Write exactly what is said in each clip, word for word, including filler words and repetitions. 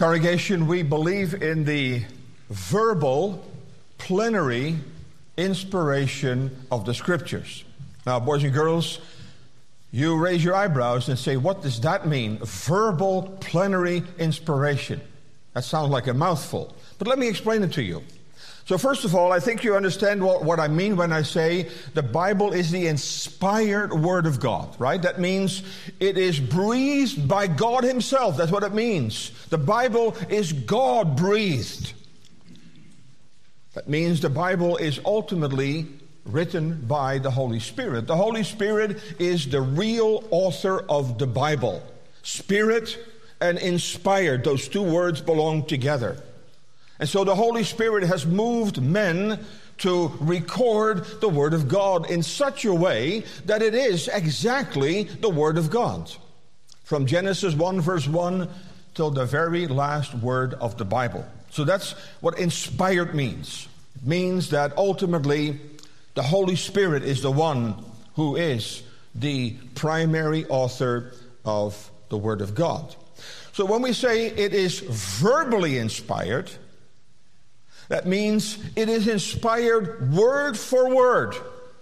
Congregation, we believe in the verbal, plenary inspiration of the Scriptures. Now, boys and girls, you raise your eyebrows and say, what does that mean? Verbal, plenary inspiration. That sounds like a mouthful. But let me explain it to you. So first of all, I think you understand what, what I mean when I say the Bible is the inspired Word of God, right? That means it is breathed by God Himself. That's what it means. The Bible is God-breathed. That means the Bible is ultimately written by the Holy Spirit. The Holy Spirit is the real author of the Bible. Spirit and inspired, those two words belong together. And so the Holy Spirit has moved men to record the Word of God in such a way that it is exactly the Word of God. From Genesis one verse one till the very last word of the Bible. So that's what inspired means. It means that ultimately the Holy Spirit is the one who is the primary author of the Word of God. So when we say it is verbally inspired, that means it is inspired word for word.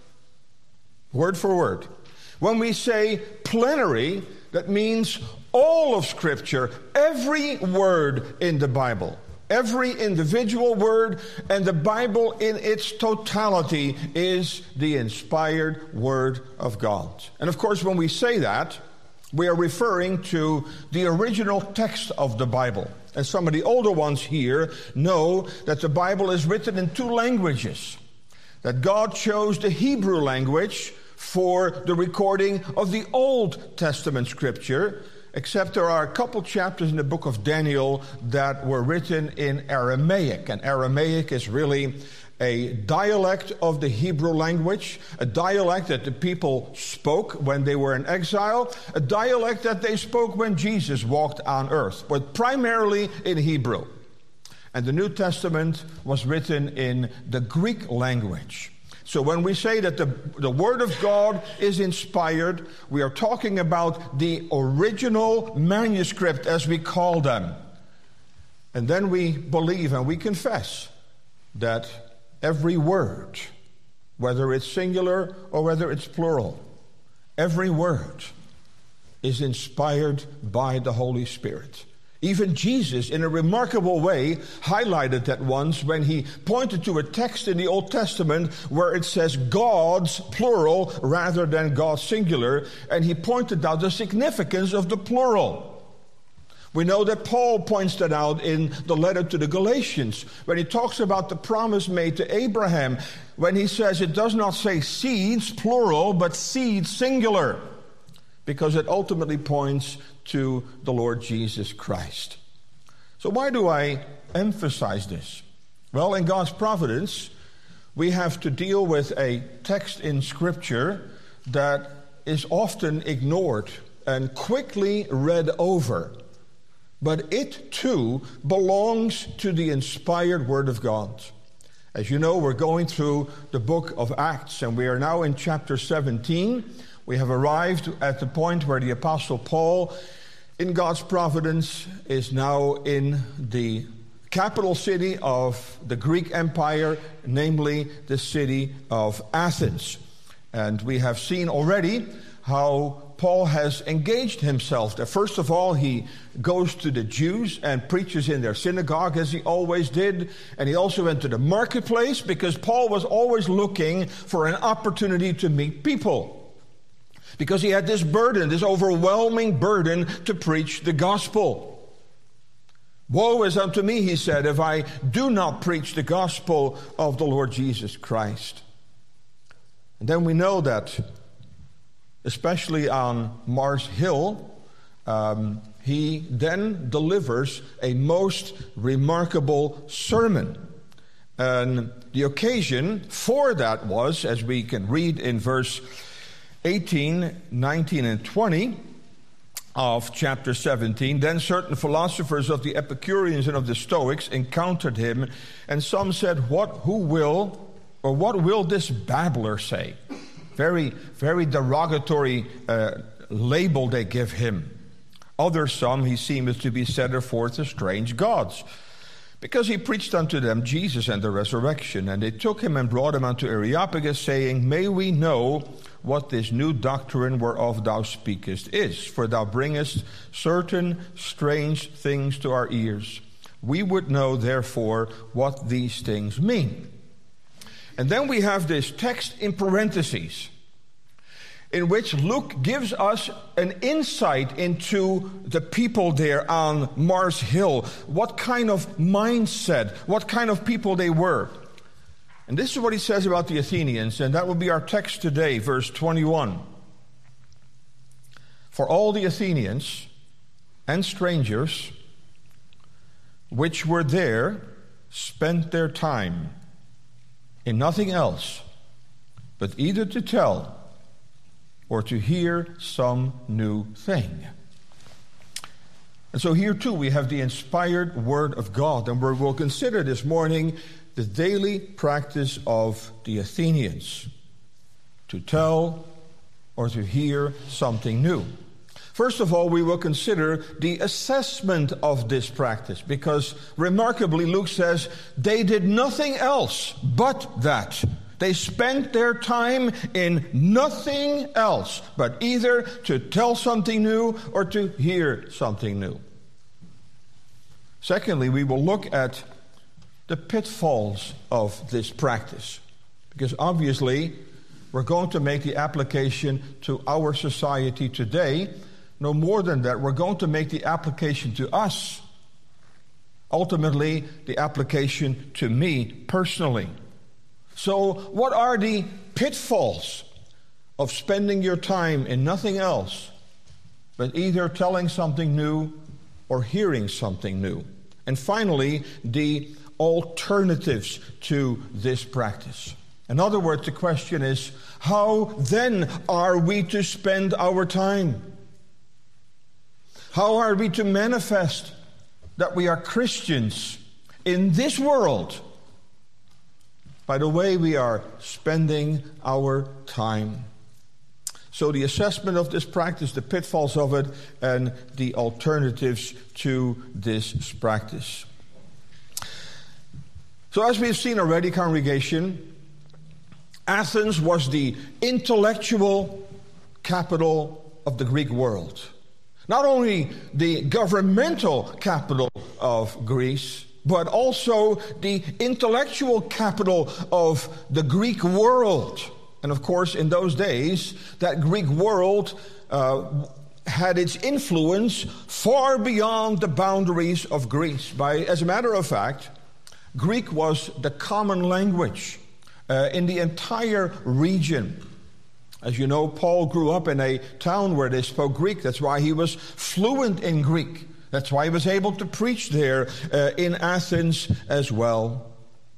Word for word. When we say plenary, that means all of Scripture, every word in the Bible, every individual word, and the Bible in its totality is the inspired Word of God. And of course, when we say that, we are referring to the original text of the Bible. And some of the older ones here know that the Bible is written in two languages. That God chose the Hebrew language for the recording of the Old Testament Scripture, except there are a couple chapters in the book of Daniel that were written in Aramaic. And Aramaic is really a dialect of the Hebrew language, a dialect that the people spoke when they were in exile, a dialect that they spoke when Jesus walked on earth, but primarily in Hebrew. And the New Testament was written in the Greek language. So when we say that the, the Word of God is inspired, we are talking about the original manuscript, as we call them. And then we believe and we confess that every word, whether it's singular or whether it's plural, every word is inspired by the Holy Spirit. Even Jesus, in a remarkable way, highlighted that once when he pointed to a text in the Old Testament where it says God's plural rather than God's singular, and he pointed out the significance of the plural. We know that Paul points that out in the letter to the Galatians when he talks about the promise made to Abraham, when he says it does not say seeds, plural, but seeds, singular, because it ultimately points to the Lord Jesus Christ. So why do I emphasize this? Well, in God's providence, we have to deal with a text in Scripture that is often ignored and quickly read over. But it, too, belongs to the inspired Word of God. As you know, we're going through the book of Acts, and we are now in chapter seventeen. We have arrived at the point where the Apostle Paul, in God's providence, is now in the capital city of the Greek Empire, namely the city of Athens. And we have seen already how Paul has engaged himself there. First of all, he goes to the Jews and preaches in their synagogue, as he always did. And he also went to the marketplace because Paul was always looking for an opportunity to meet people. Because he had this burden, this overwhelming burden to preach the gospel. Woe is unto me, he said, if I do not preach the gospel of the Lord Jesus Christ. And then we know that especially on Mars Hill, um, he then delivers a most remarkable sermon. And the occasion for that was, as we can read in verse eighteen, nineteen, and twenty of chapter seventeen, then certain philosophers of the Epicureans and of the Stoics encountered him, and some said, "What, who will, or what will this babbler say?" Very, very derogatory uh, label they give him. Other some he seemeth to be setter forth as strange gods, because he preached unto them Jesus and the resurrection. And they took him and brought him unto Areopagus, saying, May we know what this new doctrine whereof thou speakest is, for thou bringest certain strange things to our ears. We would know, therefore, what these things mean. And then we have this text in parentheses, in which Luke gives us an insight into the people there on Mars Hill, what kind of mindset, what kind of people they were. And this is what he says about the Athenians, and that will be our text today, verse twenty-one. For all the Athenians and strangers which were there spent their time in nothing else but either to tell or to hear some new thing. And so here too we have the inspired Word of God, and we will consider this morning the daily practice of the Athenians, to tell or to hear something new. First of all, we will consider the assessment of this practice, because remarkably Luke says they did nothing else but that. They spent their time in nothing else but either to tell something new or to hear something new. Secondly, we will look at the pitfalls of this practice, because obviously we're going to make the application to our society today. No more than that, we're going to make the application to us. Ultimately, the application to me personally. So, what are the pitfalls of spending your time in nothing else but either telling something new or hearing something new? And finally, the alternatives to this practice. In other words, the question is, how then are we to spend our time? How are we to manifest that we are Christians in this world? By the way we are spending our time. So the assessment of this practice, the pitfalls of it, and the alternatives to this practice. So as we've seen already, congregation, Athens was the intellectual capital of the Greek world. Not only the governmental capital of Greece, but also the intellectual capital of the Greek world. And of course, in those days, that Greek world uh, had its influence far beyond the boundaries of Greece. By, as a matter of fact, Greek was the common language uh, in the entire region. As you know, Paul grew up in a town where they spoke Greek. That's why he was fluent in Greek. That's why he was able to preach there uh, in Athens as well.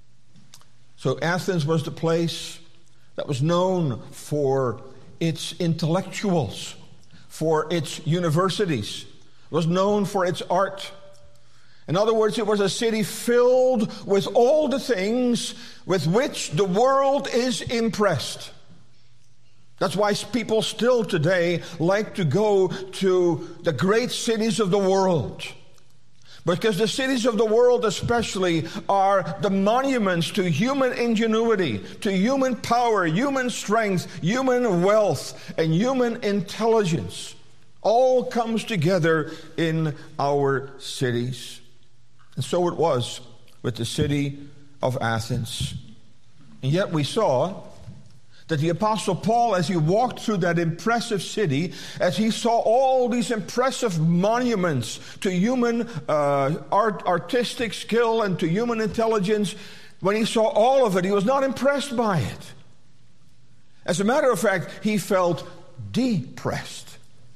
So Athens was the place that was known for its intellectuals, for its universities, was known for its art. In other words, it was a city filled with all the things with which the world is impressed. That's why people still today like to go to the great cities of the world. Because the cities of the world especially are the monuments to human ingenuity, to human power, human strength, human wealth, and human intelligence. All comes together in our cities. And so it was with the city of Athens. And yet we saw that the Apostle Paul, as he walked through that impressive city, as he saw all these impressive monuments to human uh, art, artistic skill and to human intelligence, when he saw all of it, he was not impressed by it. As a matter of fact, he felt depressed.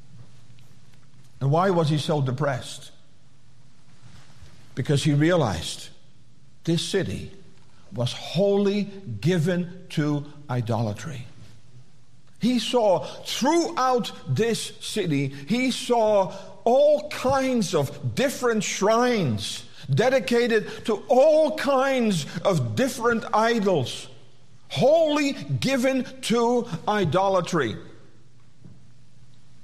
And why was he so depressed? Because he realized this city was wholly given to idolatry. He saw throughout this city, he saw all kinds of different shrines dedicated to all kinds of different idols, wholly given to idolatry.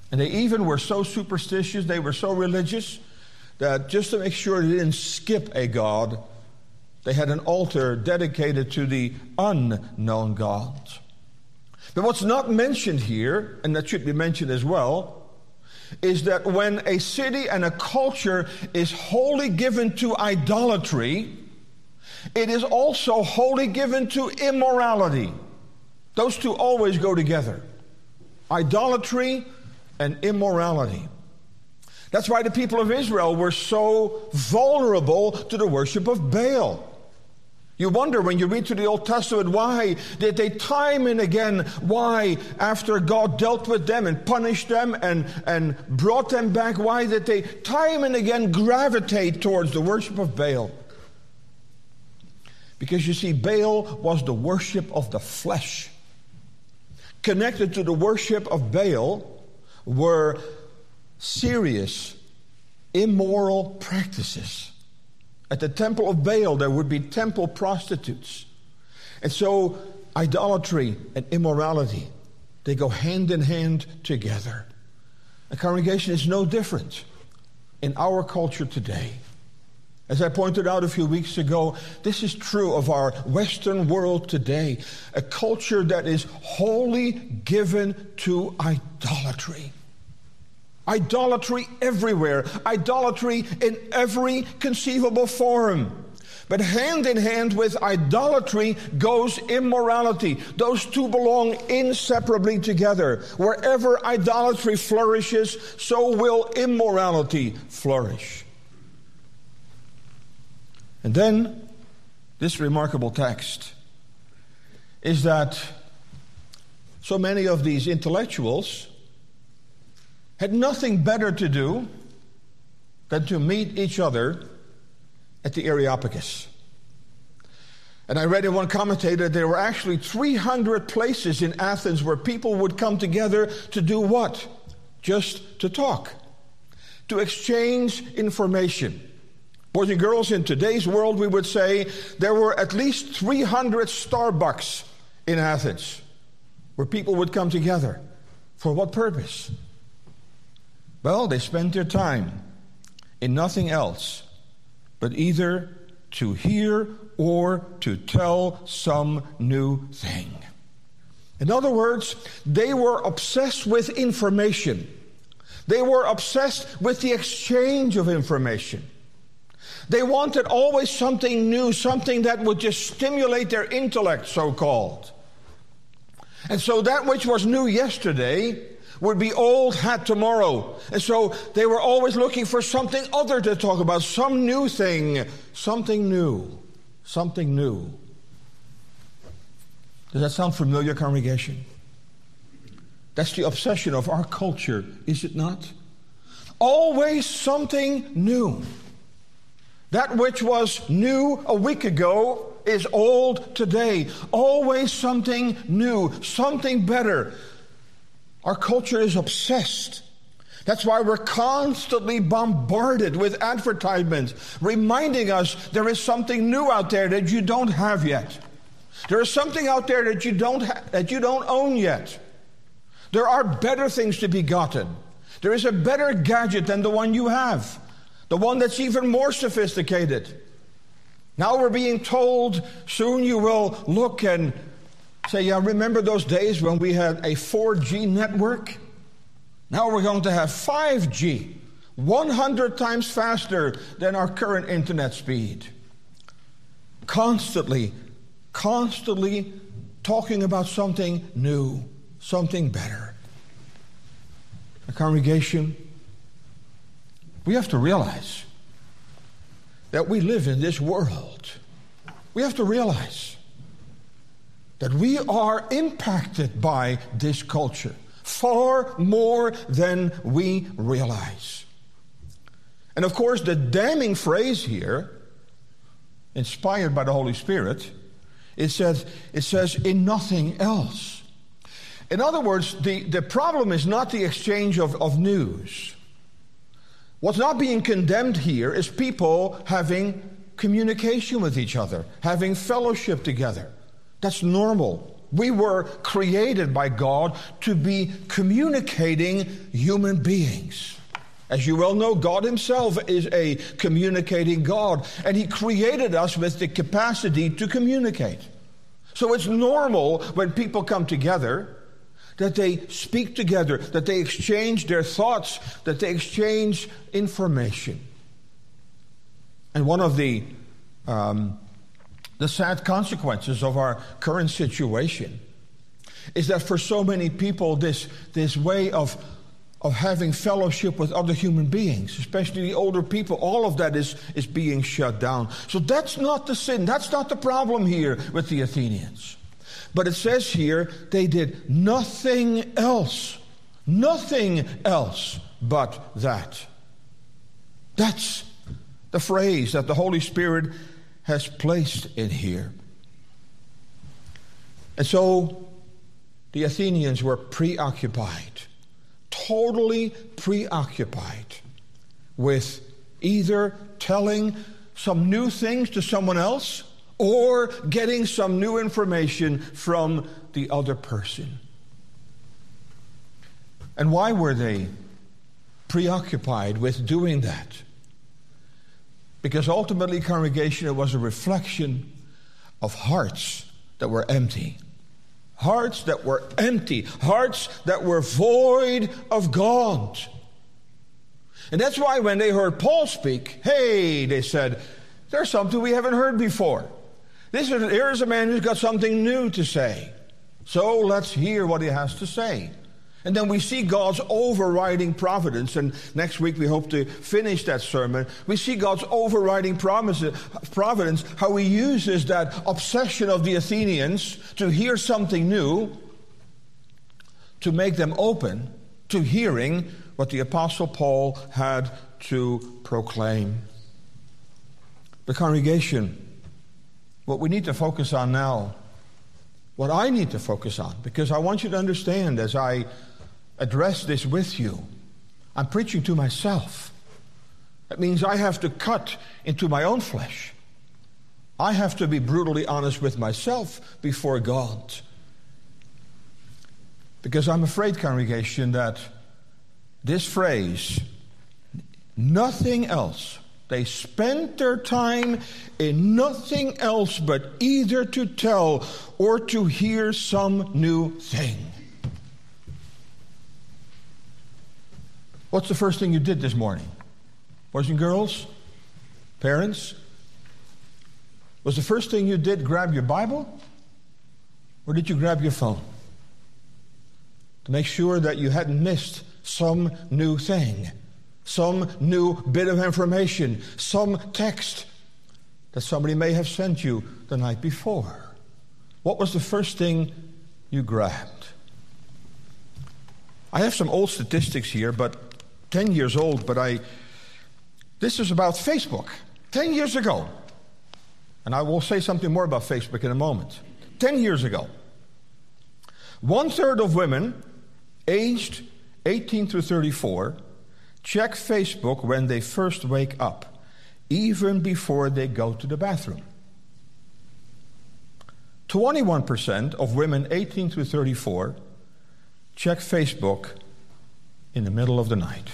And they even were so superstitious, they were so religious, that just to make sure they didn't skip a god, they had an altar dedicated to the unknown God. But what's not mentioned here, and that should be mentioned as well, is that when a city and a culture is wholly given to idolatry, it is also wholly given to immorality. Those two always go together. Idolatry and immorality. That's why the people of Israel were so vulnerable to the worship of Baal. You wonder when you read through the Old Testament, why did they time and again, why after God dealt with them and punished them and, and brought them back, why did they time and again gravitate towards the worship of Baal? Because you see, Baal was the worship of the flesh. Connected to the worship of Baal were serious, immoral practices. At the temple of Baal, there would be temple prostitutes. And so, idolatry and immorality, they go hand in hand together. The congregation is no different in our culture today. As I pointed out a few weeks ago, this is true of our Western world today. A culture that is wholly given to idolatry. Idolatry everywhere. Idolatry in every conceivable form. But hand in hand with idolatry goes immorality. Those two belong inseparably together. Wherever idolatry flourishes, so will immorality flourish. And then, this remarkable text is that so many of these intellectuals had nothing better to do than to meet each other at the Areopagus. And I read in one commentator there were actually three hundred places in Athens where people would come together to do what? Just to talk, to exchange information. Boys and girls, in today's world we would say there were at least three hundred Starbucks in Athens where people would come together. For what purpose? Well, they spent their time in nothing else but either to hear or to tell some new thing. In other words, they were obsessed with information. They were obsessed with the exchange of information. They wanted always something new, something that would just stimulate their intellect, so-called. And so that which was new yesterday would be old hat tomorrow. And so they were always looking for something other to talk about, some new thing, something new, something new. Does that sound familiar, congregation? That's the obsession of our culture, is it not? Always something new. That which was new a week ago is old today. Always something new, something better. Our culture is obsessed. That's why we're constantly bombarded with advertisements reminding us there is something new out there that you don't have yet. There is something out there that you don't ha- that you don't own yet. There are better things to be gotten. There is a better gadget than the one you have. The one that's even more sophisticated. Now we're being told soon you will look and say, yeah, remember those days when we had a four G network? Now we're going to have five G, one hundred times faster than our current internet speed. Constantly, constantly talking about something new, something better. A congregation, we have to realize that we live in this world. We have to realize that we are impacted by this culture far more than we realize. And of course, the damning phrase here, inspired by the Holy Spirit, it says, it says, in nothing else. In other words, the, the problem is not the exchange of, of news. What's not being condemned here is people having communication with each other, having fellowship together. That's normal. We were created by God to be communicating human beings. As you well know, God himself is a communicating God, and he created us with the capacity to communicate. So it's normal when people come together that they speak together, that they exchange their thoughts, that they exchange information. And one of the um, the sad consequences of our current situation is that for so many people, this this way of of having fellowship with other human beings, especially the older people, all of that is, is being shut down. So that's not the sin. That's not the problem here with the Athenians. But it says here, they did nothing else. Nothing else but that. That's the phrase that the Holy Spirit has placed in here. And so the Athenians were preoccupied. Totally preoccupied with either telling some new things to someone else or getting some new information from the other person. And why were they preoccupied with doing that? Because ultimately, congregation, it was a reflection of hearts that were empty. Hearts that were empty. Hearts that were void of God. And that's why when they heard Paul speak, hey, they said, there's something we haven't heard before. This is, here is a man who's got something new to say. So let's hear what he has to say. And then we see God's overriding providence. And next week we hope to finish that sermon. We see God's overriding promise, providence, how he uses that obsession of the Athenians to hear something new, to make them open to hearing what the Apostle Paul had to proclaim. The congregation, what we need to focus on now, what I need to focus on, because I want you to understand as I address this with you, I'm preaching to myself. That means I have to cut into my own flesh. I have to be brutally honest with myself before God. Because I'm afraid, congregation, that this phrase, nothing else, they spent their time in nothing else but either to tell or to hear some new thing. What's the first thing you did this morning? Boys and girls? Parents? Was the first thing you did grab your Bible? Or did you grab your phone? To make sure that you hadn't missed some new thing, some new bit of information, some text that somebody may have sent you the night before. What was the first thing you grabbed? I have some old statistics here, but ten years old, but I, this is about Facebook, ten years ago. And I will say something more about Facebook in a moment. ten years ago, one third of women aged eighteen through thirty-four check Facebook when they first wake up, even before they go to the bathroom. twenty-one percent of women eighteen through thirty-four check Facebook in the middle of the night.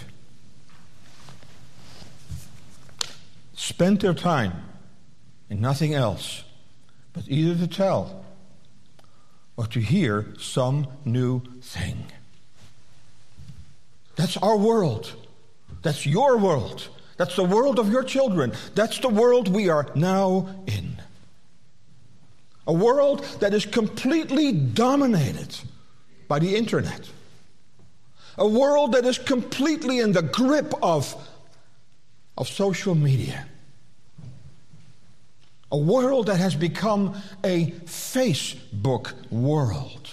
Spent their time in nothing else but either to tell or to hear some new thing. That's our world. That's your world. That's the world of your children. That's the world we are now in. A world that is completely dominated by the internet. A world that is completely in the grip of, of social media. A world that has become a Facebook world.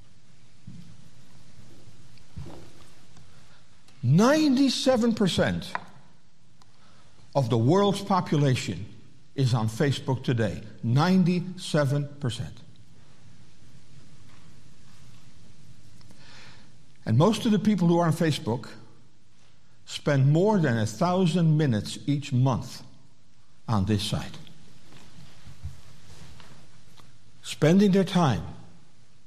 ninety-seven percent of the world's population is on Facebook today. ninety-seven percent. And most of the people who are on Facebook spend more than a thousand minutes each month on this site. Spending their time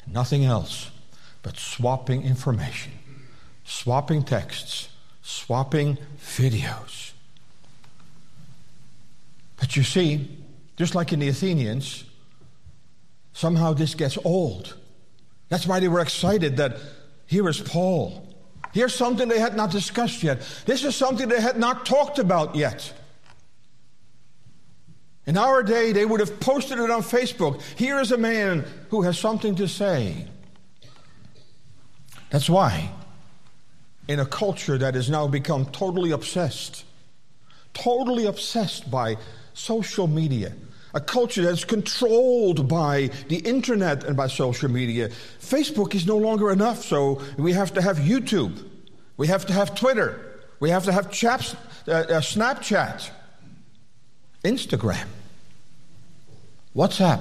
Nothing else but swapping information, swapping texts, swapping videos. But you see, just like in the Athenians, somehow this gets old. That's why they were excited that here is Paul. Here's something they had not discussed yet. This is something they had not talked about yet. In our day, they would have posted it on Facebook. Here is a man who has something to say. That's why, in a culture that has now become totally obsessed, totally obsessed by social media, a culture that's controlled by the internet and by social media, Facebook is no longer enough, so we have to have YouTube. We have to have Twitter. We have to have chaps, uh, uh, Snapchat, Instagram, WhatsApp,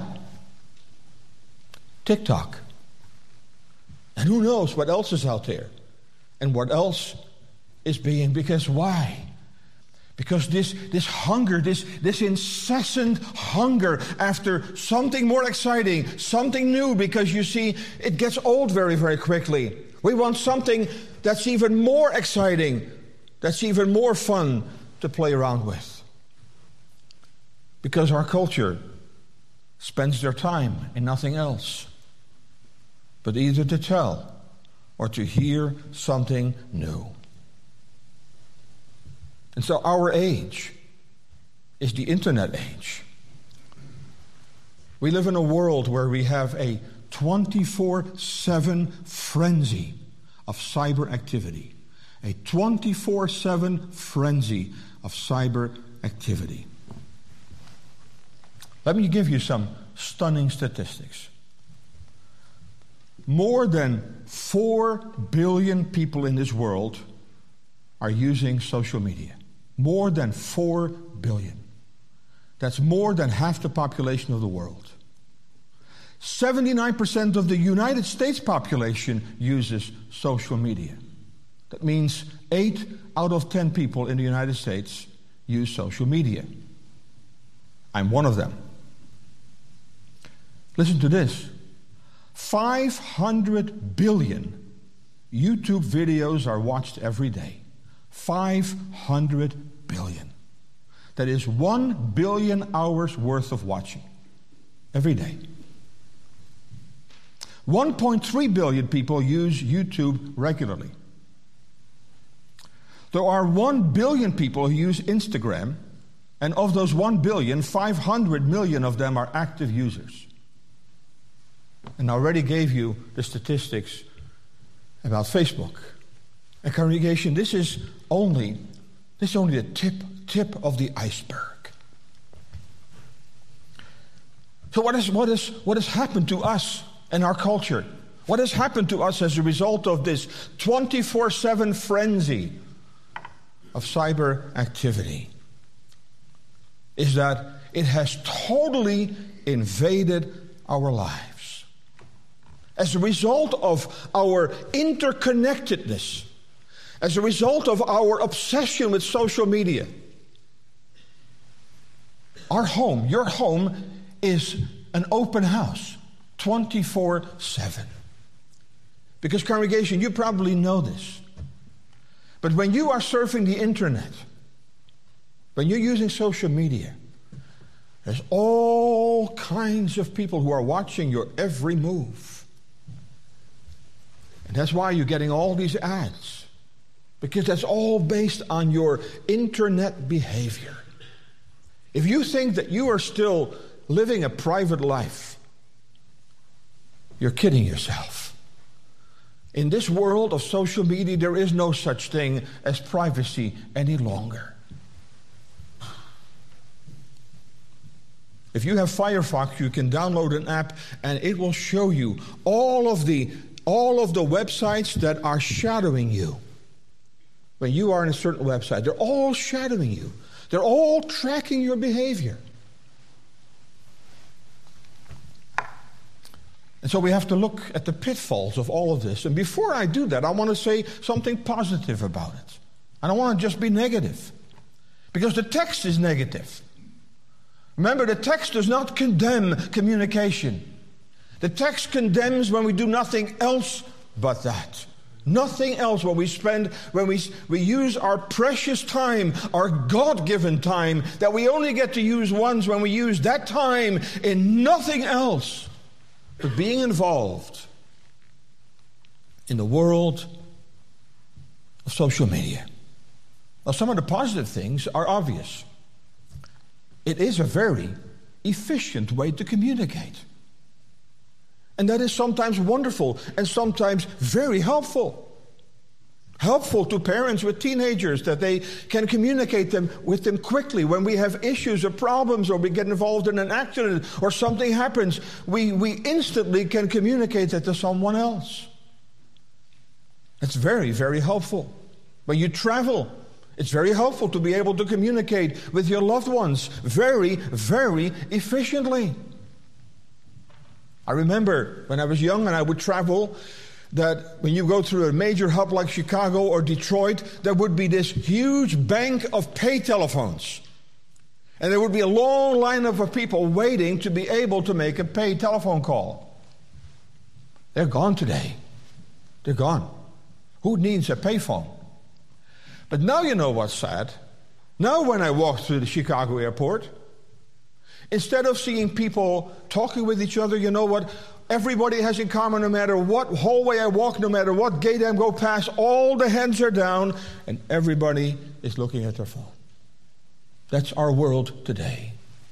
TikTok. And who knows what else is out there and what else is being, because why? Because this, this hunger, this, this incessant hunger after something more exciting, something new, because you see, it gets old very, very quickly. We want something that's even more exciting, that's even more fun to play around with. Because our culture spends their time in nothing else but either to tell or to hear something new. And so our age is the internet age. We live in a world where we have a twenty-four seven frenzy of cyber activity. A twenty-four seven frenzy of cyber activity. Let me give you some stunning statistics. More than four billion people in this world are using social media. More than four billion. That's more than half the population of the world. seventy-nine percent of the United States population uses social media. That means eight out of ten people in the United States use social media. I'm one of them. Listen to this. five hundred billion YouTube videos are watched every day. five hundred billion. That is one billion hours worth of watching every day. one point three billion people use YouTube regularly. There are one billion people who use Instagram, and of those one billion, five hundred million of them are active users. And I already gave you the statistics about Facebook. And congregation, this is only this is only the tip tip of the iceberg. So what is what is what has happened to us and our culture? What has happened to us as a result of this twenty-four seven frenzy of cyber activity? Is that it has totally invaded our lives. As a result of our interconnectedness, as a result of our obsession with social media, our home, your home, is an open house, twenty-four seven. Because congregation, you probably know this. But when you are surfing the internet, when you're using social media, there's all kinds of people who are watching your every move. And that's why you're getting all these ads. Because that's all based on your internet behavior. If you think that you are still living a private life, you're kidding yourself. In this world of social media, there is no such thing as privacy any longer. If you have Firefox, you can download an app and it will show you all of the all of the websites that are shadowing you. When you are in a certain website, they're all shadowing you. They're all tracking your behavior. And so we have to look at the pitfalls of all of this. And before I do that, I want to say something positive about it. I don't want to just be negative. Because the text is negative. Remember, the text does not condemn communication. The text condemns when we do nothing else but that. Nothing else when we spend, when we, we use our precious time, our God-given time, that we only get to use once, when we use that time in nothing else but being involved in the world of social media. Now, some of the positive things are obvious. It is a very efficient way to communicate. And that is sometimes wonderful and sometimes very helpful. Helpful to parents with teenagers, that they can communicate them with them quickly. When we have issues or problems, or we get involved in an accident or something happens, we, we instantly can communicate that to someone else. It's very, very helpful. When you travel, it's very helpful to be able to communicate with your loved ones very, very efficiently. I remember when I was young and I would travel, that when you go through a major hub like Chicago or Detroit, there would be this huge bank of pay telephones. And there would be a long lineup of people waiting to be able to make a pay telephone call. They're gone today. They're gone. Who needs a payphone? But now you know what's sad. Now when I walk through the Chicago airport, instead of seeing people talking with each other, you know what everybody has in common? No matter what hallway I walk, no matter what gate I go past, all the heads are down and everybody is looking at their phone. That's our world today.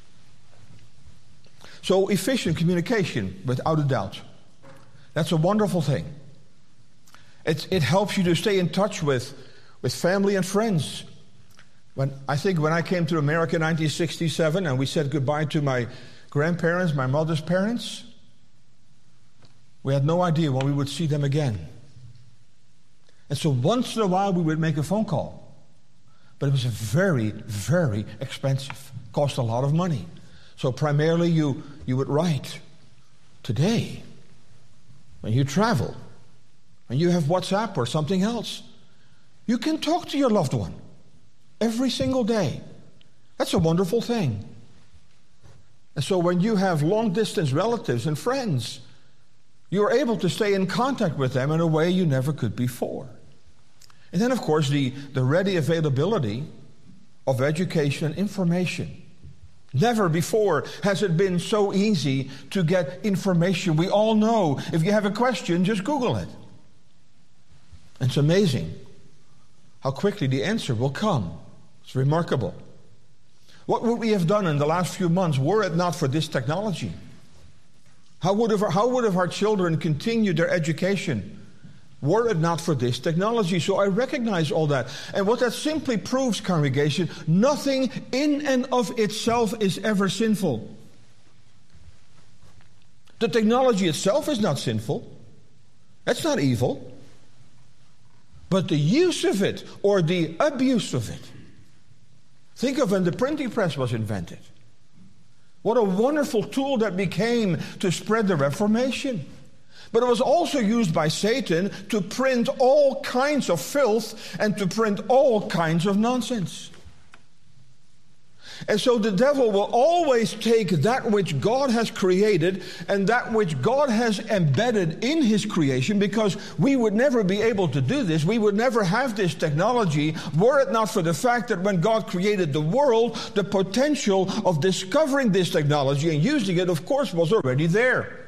So efficient communication, without a doubt. That's a wonderful thing. It, it helps you to stay in touch with, with family and friends. When, I think when I came to America in nineteen sixty-seven and we said goodbye to my grandparents, my mother's parents, we had no idea when we would see them again. And so once in a while we would make a phone call. But it was very, very expensive. It cost a lot of money. So primarily you, you would write. Today, when you travel, when you have WhatsApp or something else, you can talk to your loved one. Every single day. That's a wonderful thing. And so when you have long-distance relatives and friends, you're able to stay in contact with them in a way you never could before. And then, of course, the, the ready availability of education and information. Never before has it been so easy to get information. We all know if you have a question, just Google it. It's amazing how quickly the answer will come. It's remarkable. What would we have done in the last few months were it not for this technology? How would have, how would have our children continued their education were it not for this technology? So I recognize all that. And what that simply proves, congregation, nothing in and of itself is ever sinful. The technology itself is not sinful. That's not evil. But the use of it or the abuse of it. Think of when the printing press was invented. What a wonderful tool that became to spread the Reformation. But it was also used by Satan to print all kinds of filth and to print all kinds of nonsense. And so the devil will always take that which God has created and that which God has embedded in his creation, because we would never be able to do this. We would never have this technology were it not for the fact that when God created the world, the potential of discovering this technology and using it, of course, was already there.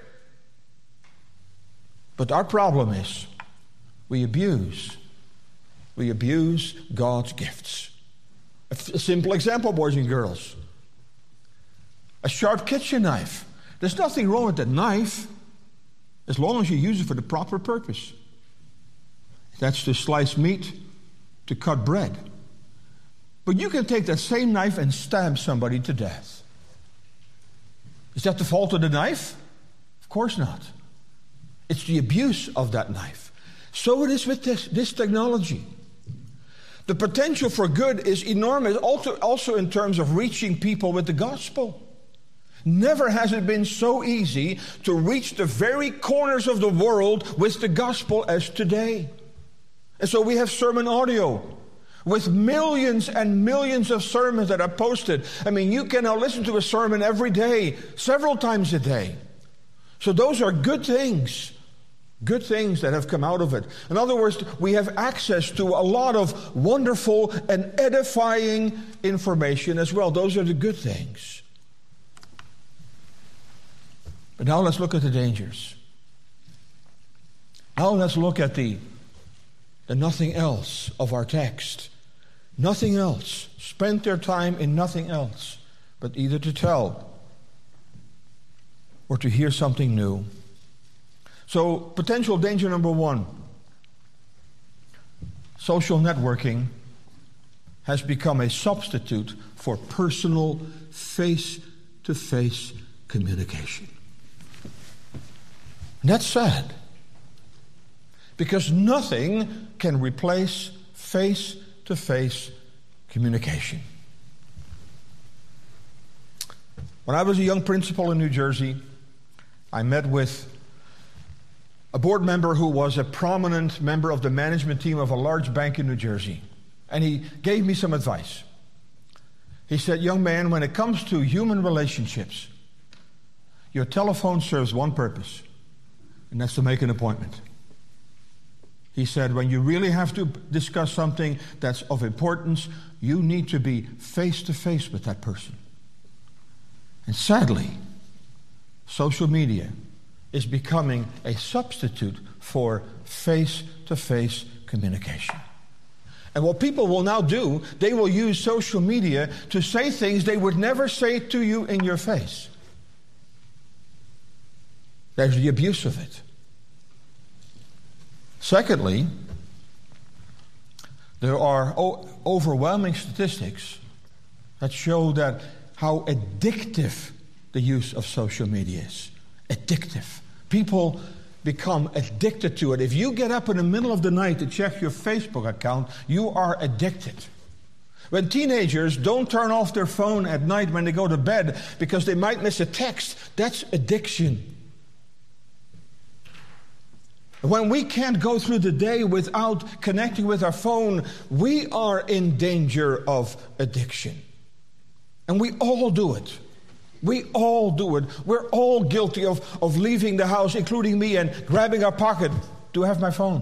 But our problem is we abuse. We abuse God's gifts. A simple example, boys and girls. A sharp kitchen knife. There's nothing wrong with that knife as long as you use it for the proper purpose. That's to slice meat, to cut bread. But you can take that same knife and stab somebody to death. Is that the fault of the knife? Of course not. It's the abuse of that knife. So it is with this, this technology. The potential for good is enormous, also, also in terms of reaching people with the gospel. Never has it been so easy to reach the very corners of the world with the gospel as today. And so we have sermon audio with millions and millions of sermons that are posted. I mean, you can now listen to a sermon every day, several times a day. So those are good things. Good things that have come out of it. In other words, we have access to a lot of wonderful and edifying information as well. Those are the good things. But now let's look at the dangers. Now let's look at the, the nothing else of our text. Nothing else. Spend their time in nothing else, but either to tell or to hear something new. So, potential danger number one. Social networking has become a substitute for personal, face-to-face communication. And that's sad. Because nothing can replace face-to-face communication. When I was a young principal in New Jersey, I met with a board member who was a prominent member of the management team of a large bank in New Jersey. And he gave me some advice. He said, young man, when it comes to human relationships, your telephone serves one purpose, and that's to make an appointment. He said, when you really have to discuss something that's of importance, you need to be face-to-face with that person. And sadly, social media is becoming a substitute for face-to-face communication. And what people will now do, they will use social media to say things they would never say to you in your face. There's the abuse of it. Secondly, there are o- overwhelming statistics that show that how addictive the use of social media is. Addictive. People become addicted to it. If you get up in the middle of the night to check your Facebook account, you are addicted. When teenagers don't turn off their phone at night when they go to bed because they might miss a text, that's addiction. When we can't go through the day without connecting with our phone, we are in danger of addiction. And we all do it. We all do it. We're all guilty of, of leaving the house, including me, and grabbing our pocket to have my phone.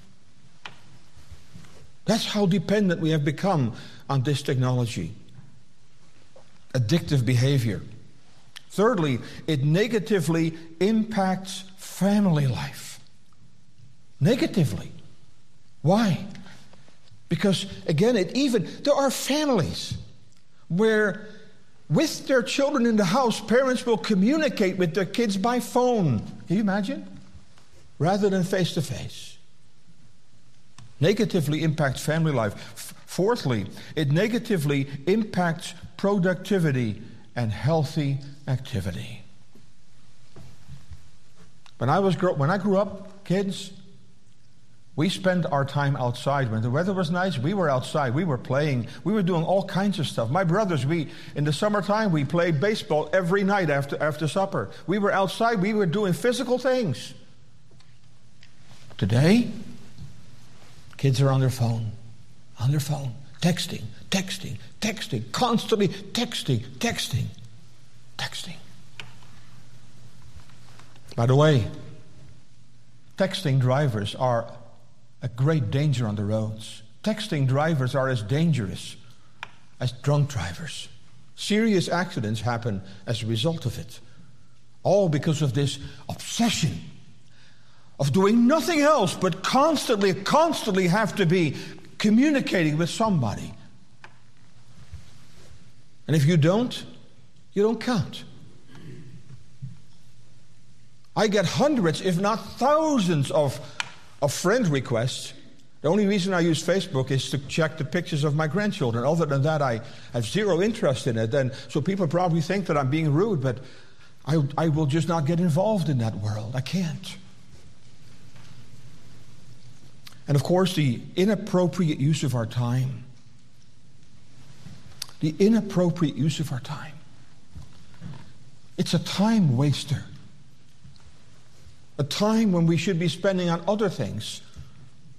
That's how dependent we have become on this technology. Addictive behavior. Thirdly, it negatively impacts family life. Negatively. Why? Because, again, it even, there are families where with their children in the house, parents will communicate with their kids by phone. Can you imagine? Rather than face-to-face. Negatively impacts family life. F- fourthly, it negatively impacts productivity and healthy activity. When I was grow- when I grew up, kids, we spent our time outside. When the weather was nice, we were outside. We were playing. We were doing all kinds of stuff. My brothers, we in the summertime, we played baseball every night after, after supper. We were outside. We were doing physical things. Today, kids are on their phone. On their phone. Texting, texting, texting. Constantly texting, texting, texting. By the way, texting drivers are a great danger on the roads. Texting drivers are as dangerous as drunk drivers. Serious accidents happen as a result of it. All because of this obsession of doing nothing else but constantly, constantly have to be communicating with somebody. And if you don't, you don't count. I get hundreds, if not thousands of of friend requests. The only reason I use Facebook is to check the pictures of my grandchildren. Other than that, I have zero interest in it. And so people probably think that I'm being rude, but I, I will just not get involved in that world. I can't. And of course, the inappropriate use of our time. The inappropriate use of our time. It's a time waster. A time when we should be spending on other things.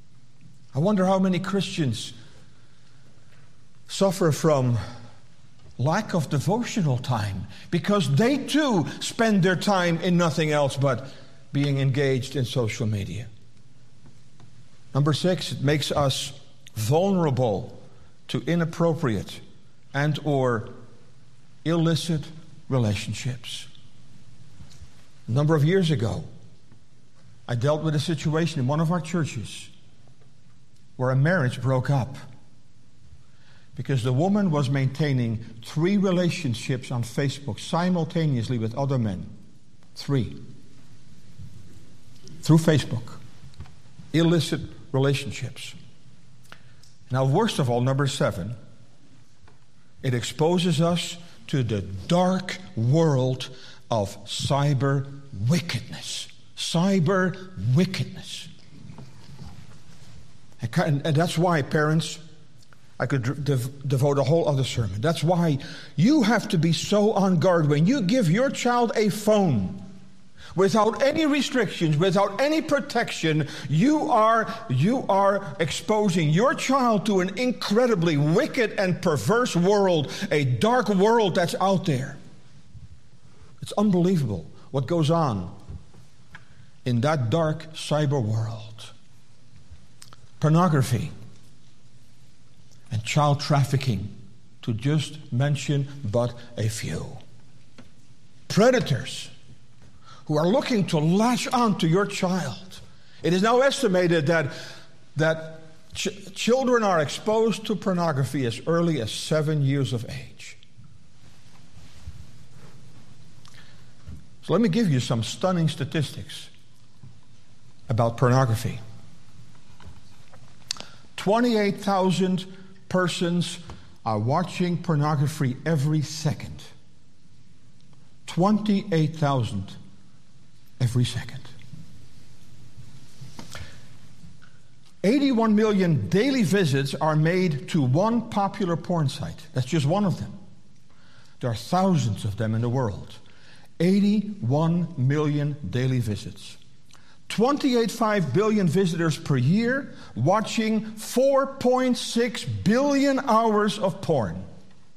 I wonder how many Christians suffer from lack of devotional time, because they too spend their time in nothing else but being engaged in social media. Number six, it makes us vulnerable to inappropriate and or illicit relationships. A number of years ago, I dealt with a situation in one of our churches where a marriage broke up because the woman was maintaining three relationships on Facebook simultaneously with other men. Three. Through Facebook. Illicit relationships. Now, worst of all, number seven, it exposes us to the dark world of cyber wickedness. Cyber wickedness. And that's why, parents, I could dev- devote a whole other sermon. That's why you have to be so on guard when you give your child a phone. Without any restrictions, without any protection, you are, you are exposing your child to an incredibly wicked and perverse world, a dark world that's out there. It's unbelievable what goes on in that dark cyber world. Pornography and child trafficking, to just mention but a few. Predators who are looking to latch on to your child. It is now estimated that, that ch- children are exposed to pornography as early as seven years of age. So let me give you some stunning statistics about pornography. twenty-eight thousand persons are watching pornography every second. twenty-eight thousand every second. eighty-one million daily visits are made to one popular porn site. That's just one of them. There are thousands of them in the world. eighty-one million daily visits. twenty-eight point five billion visitors per year watching four point six billion hours of porn.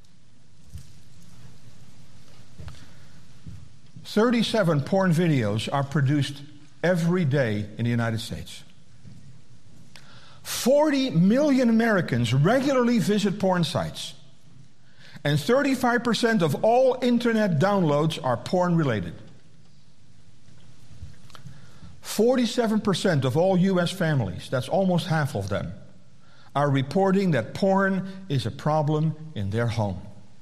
thirty-seven porn videos are produced every day in the United States. forty million Americans regularly visit porn sites. And thirty-five percent of all internet downloads are porn related. forty-seven percent of all U S families, that's almost half of them, are reporting that porn is a problem in their home.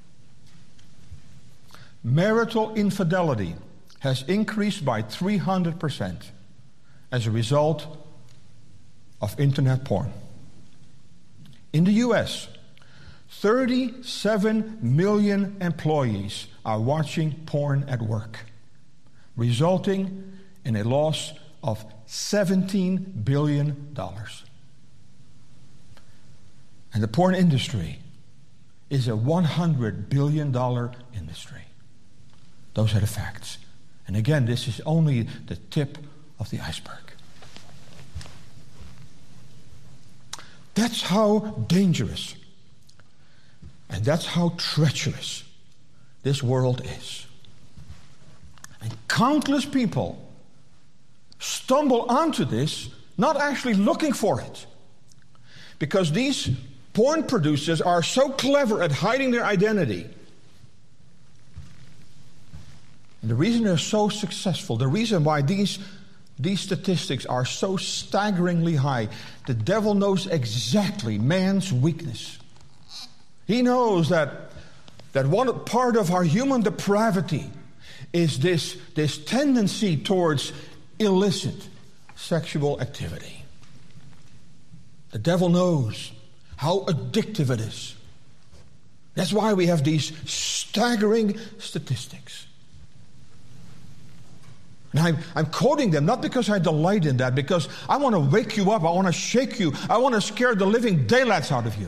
Marital infidelity has increased by three hundred percent as a result of internet porn. In the U S, thirty-seven million employees are watching porn at work, resulting in a loss of seventeen billion dollars. And the porn industry is a one hundred billion dollars industry. Those are the facts. And again, this is only the tip of the iceberg. That's how dangerous and that's how treacherous this world is. And countless people stumble onto this, not actually looking for it. Because these porn producers are so clever at hiding their identity. And the reason they're so successful, the reason why these, these statistics are so staggeringly high, the devil knows exactly man's weakness. He knows that, that one part of our human depravity is this, this tendency towards illicit sexual activity. The devil knows how addictive it is. That's why we have these staggering statistics. And I'm, I'm quoting them not because I delight in that, because I want to wake you up, I want to shake you, I want to scare the living daylights out of you.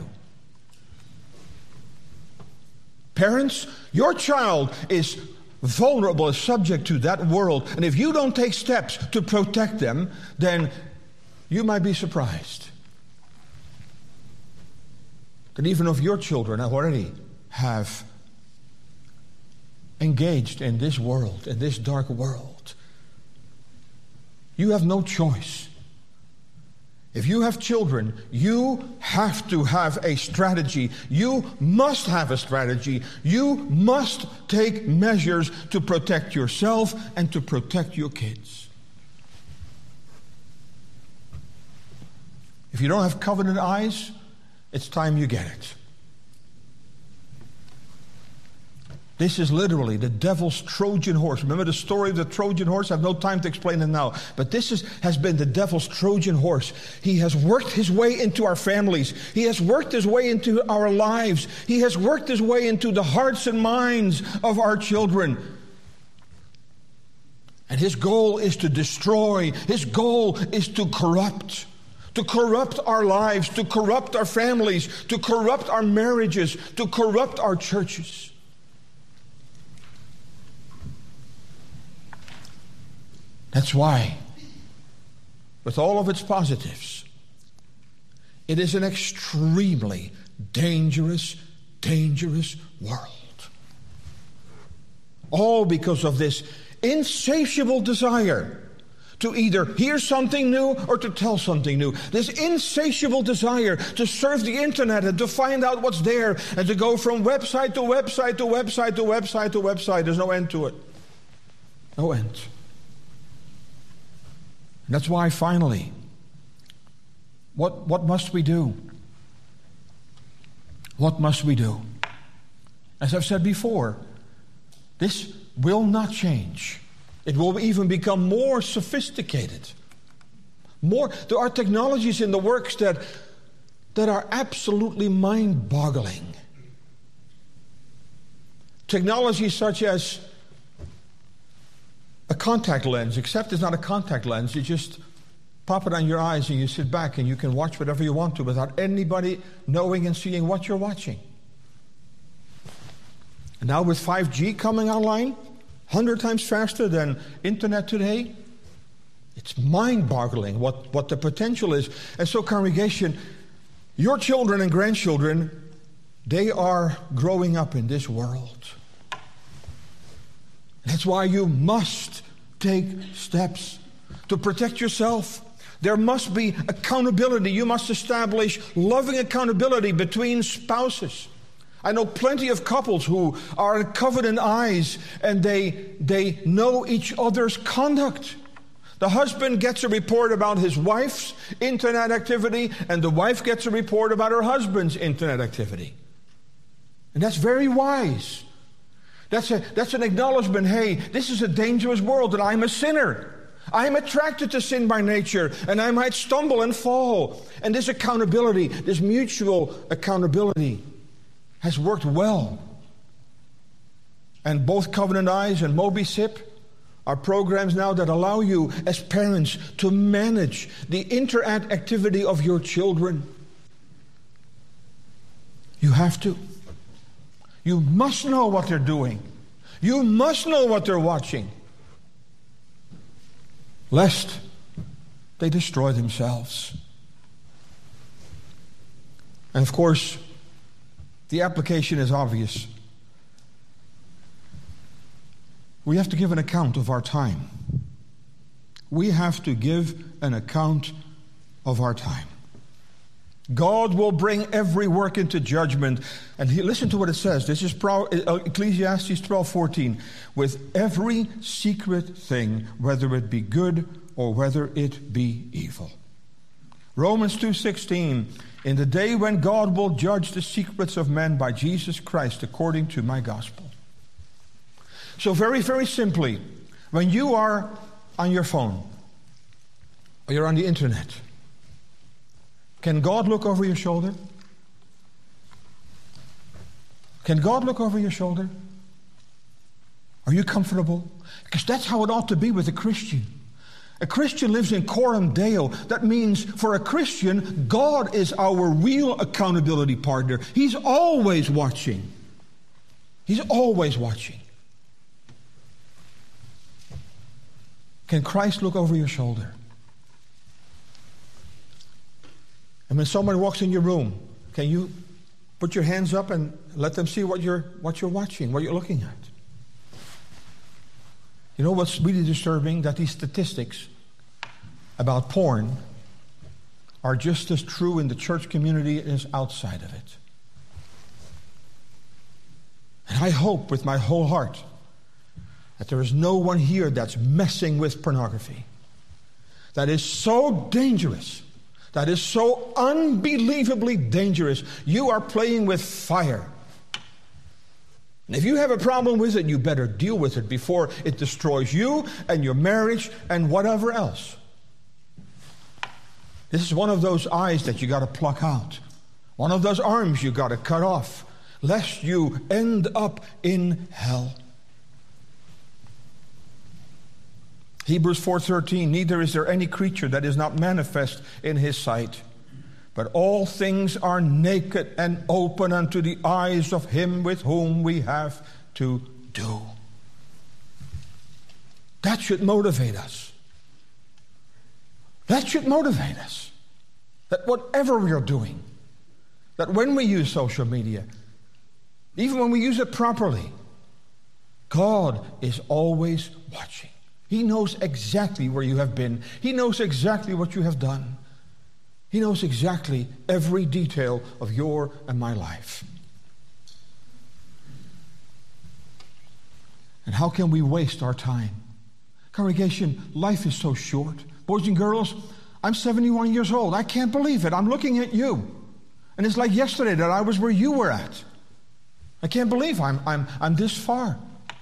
Parents, your child is vulnerable, is subject to that world, and if you don't take steps to protect them, then you might be surprised that even if your children already have engaged in this world, in this dark world, you have no choice. If you have children, you have to have a strategy. You must have a strategy. You must take measures to protect yourself and to protect your kids. If you don't have covenant eyes, it's time you get it. This is literally the devil's Trojan horse. Remember the story of the Trojan horse? I have no time to explain it now. But this is, has been the devil's Trojan horse. He has worked his way into our families. He has worked his way into our lives. He has worked his way into the hearts and minds of our children. And his goal is to destroy. His goal is to corrupt. To corrupt our lives, to corrupt our families, to corrupt our marriages, to corrupt our churches. That's why, with all of its positives, it is an extremely dangerous, dangerous world. All because of this insatiable desire to either hear something new or to tell something new. This insatiable desire to surf the internet and to find out what's there and to go from website to website to website to website to website. There's no end to it. No end. And that's why finally, what, what must we do? What must we do? As I've said before, this will not change. It will even become more sophisticated. More, there are technologies in the works that, that are absolutely mind-boggling. Technologies such as a contact lens, except it's not a contact lens. You just pop it on your eyes and you sit back and you can watch whatever you want to without anybody knowing and seeing what you're watching. And now with five G coming online, one hundred times faster than internet today, it's mind-boggling what, what the potential is. And so, congregation, your children and grandchildren, they are growing up in this world. That's why you must take steps to protect yourself. There must be accountability. You must establish loving accountability between spouses. I know plenty of couples who are covenant eyes and they, they know each other's conduct. The husband gets a report about his wife's internet activity and the wife gets a report about her husband's internet activity. And that's very wise. That's, a, that's an acknowledgement, hey, this is a dangerous world and I'm a sinner. I'm attracted to sin by nature and I might stumble and fall. And this accountability, this mutual accountability has worked well. And both Covenant Eyes and MobiSip are programs now that allow you as parents to manage the internet activity of your children. You have to. You must know what they're doing. You must know what they're watching, lest they destroy themselves. And of course, the application is obvious. We have to give an account of our time. We have to give an account of our time. God will bring every work into judgment. And he, listen to what it says. This is Pro, uh, Ecclesiastes twelve fourteen. With every secret thing, whether it be good or whether it be evil. Romans two sixteen. In the day when God will judge the secrets of men by Jesus Christ according to my gospel. So very, very simply, when you are on your phone or you're on the internet, can God look over your shoulder? Can God look over your shoulder? Are you comfortable? Because that's how it ought to be with a Christian. A Christian lives in coram Deo. That means for a Christian, God is our real accountability partner. He's always watching. He's always watching. Can Christ look over your shoulder? And when someone walks in your room, can you put your hands up and let them see what you're what you're watching, what you're looking at? You know what's really disturbing? That these statistics about porn are just as true in the church community as outside of it. And I hope with my whole heart that there is no one here that's messing with pornography. That is so dangerous. That is so unbelievably dangerous. You are playing with fire. And if you have a problem with it, you better deal with it before it destroys you and your marriage and whatever else. This is one of those eyes that you got to pluck out. One of those arms you got to cut off, lest you end up in hell. Hebrews four thirteen, neither is there any creature that is not manifest in his sight, but all things are naked and open unto the eyes of him with whom we have to do. That should motivate us. That should motivate us. That whatever we are doing, that when we use social media, even when we use it properly, God is always watching. He knows exactly where you have been. He knows exactly what you have done. He knows exactly every detail of your and my life. And how can we waste our time? Congregation, life is so short. Boys and girls, I'm seventy-one years old. I can't believe it. I'm looking at you. And it's like yesterday that I was where you were at. I can't believe I'm, I'm, I'm this far.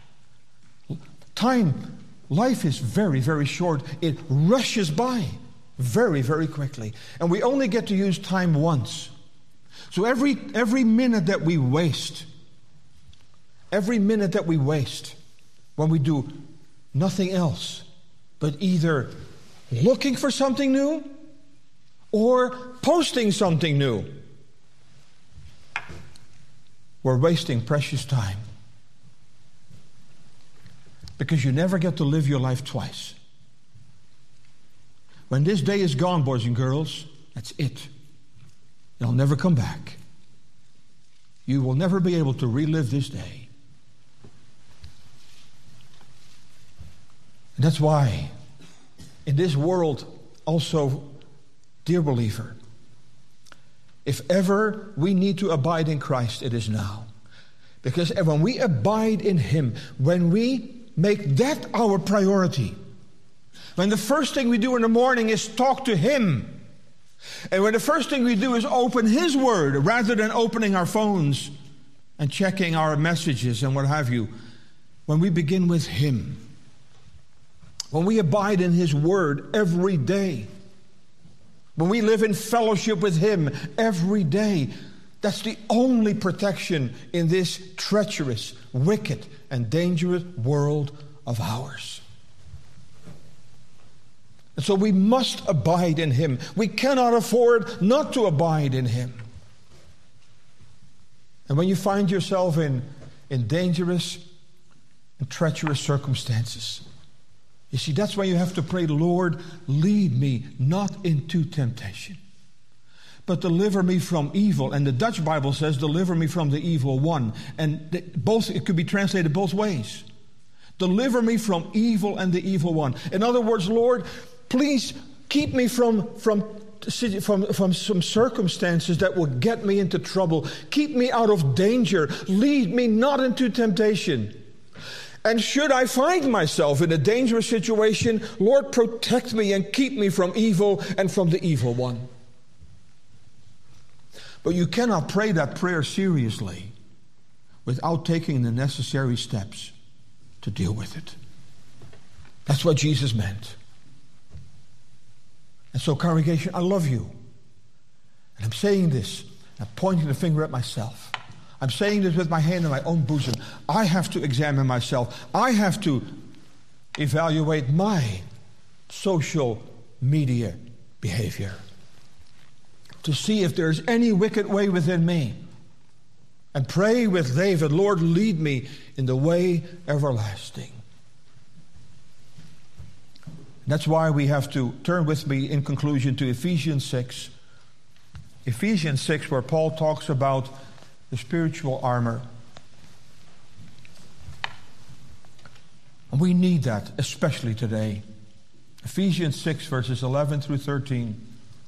Time, life is very, very short. It rushes by very, very quickly. And we only get to use time once. So every, every minute that we waste, every minute that we waste when we do nothing else but either looking for something new or posting something new, we're wasting precious time. Because you never get to live your life twice. When this day is gone, boys and girls, that's it. It'll never come back. You will never be able to relive this day. And that's why in this world also, dear believer, if ever we need to abide in Christ, it is now. Because when we abide in Him, when we make that our priority, when the first thing we do in the morning is talk to Him, and when the first thing we do is open His Word rather than opening our phones and checking our messages and what have you, when we begin with Him, when we abide in His Word every day, when we live in fellowship with Him every day, that's the only protection in this treacherous, wicked, and dangerous world of ours. And so we must abide in Him. We cannot afford not to abide in Him. And when you find yourself in, in dangerous and treacherous circumstances, you see, that's why you have to pray, Lord, lead me not into temptation, but deliver me from evil. And the Dutch Bible says, deliver me from the evil one. And both, it could be translated both ways. Deliver me from evil and the evil one. In other words, Lord, please keep me from, from, from, from some circumstances that will get me into trouble. Keep me out of danger. Lead me not into temptation. And should I find myself in a dangerous situation, Lord, protect me and keep me from evil and from the evil one. But you cannot pray that prayer seriously without taking the necessary steps to deal with it. That's what Jesus meant. And so, congregation, I love you. And I'm saying this, I'm pointing the finger at myself. I'm saying this with my hand in my own bosom. I have to examine myself. I have to evaluate my social media behavior to see if there's any wicked way within me. And pray with David, Lord, lead me in the way everlasting. That's why we have to turn with me in conclusion to Ephesians six. Ephesians six, where Paul talks about the spiritual armor. I And we need that, especially today. Ephesians six, verses eleven through thirteen.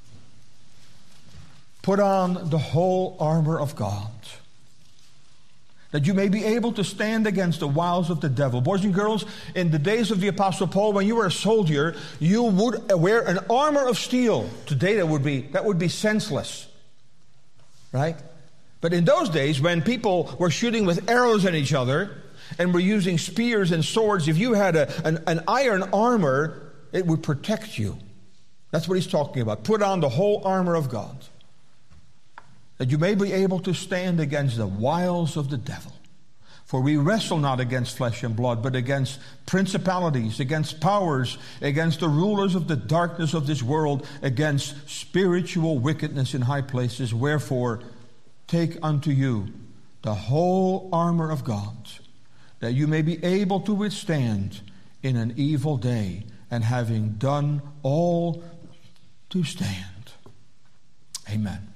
Put on the whole armor of God, that you may be able to stand against the wiles of the devil. Boys and girls, in the days of the Apostle Paul, when you were a soldier, you would wear an armor of steel. Today that would be that would be senseless. Right? But in those days, when people were shooting with arrows at each other and were using spears and swords, if you had a, an, an iron armor, it would protect you. That's what he's talking about. Put on the whole armor of God, that you may be able to stand against the wiles of the devil. For we wrestle not against flesh and blood, but against principalities, against powers, against the rulers of the darkness of this world, against spiritual wickedness in high places. Wherefore, take unto you the whole armor of God, that you may be able to withstand in an evil day, and having done all, to stand. Amen.